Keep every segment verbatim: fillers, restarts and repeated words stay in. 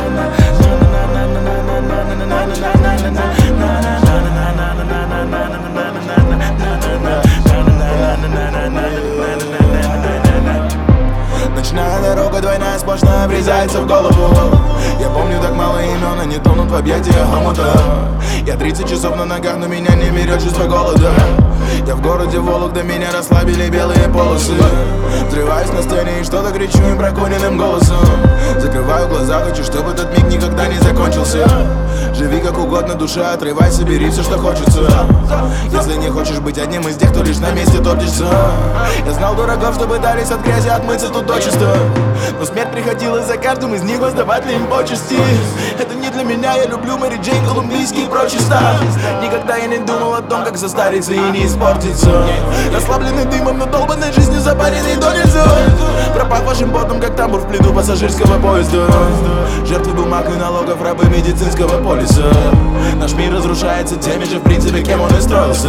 Ночная дорога двойная, сплошная, врезается в голову. Я помню так мало имен, они тонут в объятиях омута. Я тридцать часов на ногах, но меня не берет чувство голода. Я в городе Вологда, меня расслабили белые полосы. Взрываюсь на сцене и что-то кричу им прокуренным голосом. Закрываю глаза, хочу, чтобы этот миг никогда не закончился. Живи как угодно, душа, отрывайся, бери все, что хочется. Если не хочешь быть одним из тех, кто лишь на месте топчется. Я знал дураков, что пытались от грязи отмыться тут дочисто. Но смерть приходила за каждым из них, воздавать ли им почести. Это не для меня, я люблю Мэри Джейн, колумбийский и прочий став. Никогда я не думал о том, как состариться и не испортиться. Расслабленный дымом, но долбанной жизнью запаренный до нельзя. Пропах вашим потом, как тамбур в плену пассажирского поезда. Жертвы бумаг и налогов, рабы медицинского полиса. Наш мир разрушается теми же, в принципе, кем он и строился.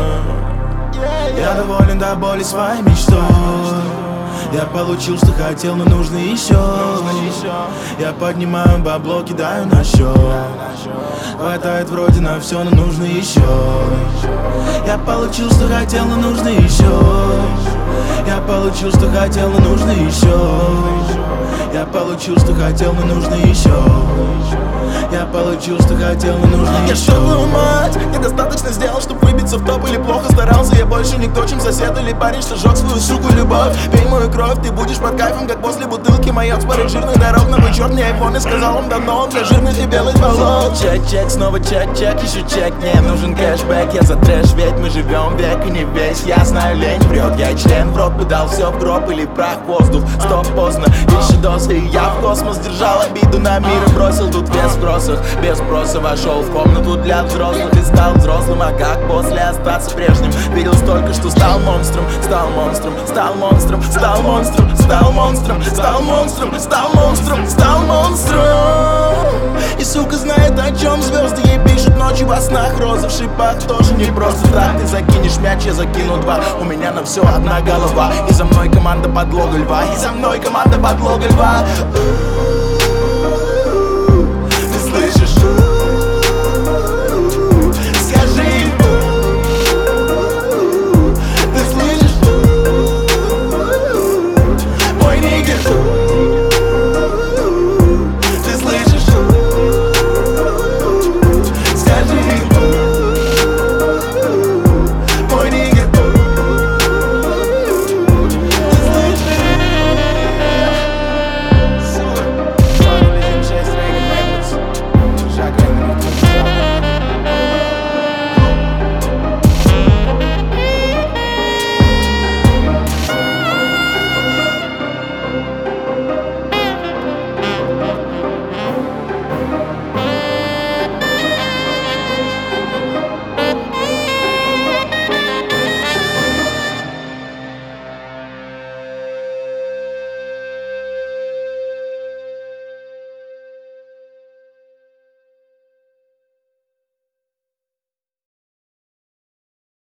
Я доволен до боли своей мечтой. Я получил, что хотел, но нужно еще. Я поднимаю бабло, кидаю на счет. Хватает вроде на все, но нужно еще. Я получил, что хотел, но нужно еще. Я получил, что хотел, но нужно еще. Я получил, что хотел, но нужно еще. Я получил, что хотел, но нужно еще. Я что, твою мать? Я достаточно сделал, чтобы выбиться в топ. Или плохо старался, я больше никто, чем сосед или парень, что жёг свою суку любовь. Пей мою кровь, ты будешь под кайфом, как после бутылки маёк. Спорит жирных дорог, новый черный айфон. И сказал он давно, он для жирных и белых болот. Чек, чек, снова чек, чек, еще чек. Мне нужен кэшбэк, я за трэш, ведь мы живем век и не весь. Я знаю, лень врет, я член в рот подал все в гроб или прах в воздух. Стоп, поздно, еще дозы, и я в космос держал обиду на мир и бросил тут вес в бросах. Без спроса вошел в комнату для взрослых и стал взрослым. А как после остаться прежним? Видел столько, что стал монстром, стал монстром, стал монстром, стал монстром, стал монстром, стал монстром, стал монстром, стал монстром. И сука знает, о чем звезды ей пишут ночью во снах. Розы в шипах тоже не просто так. Ты закинешь мяч, я закину два. У меня на все одна голова. И за мной команда подлога льва. И за мной команда подлога льва.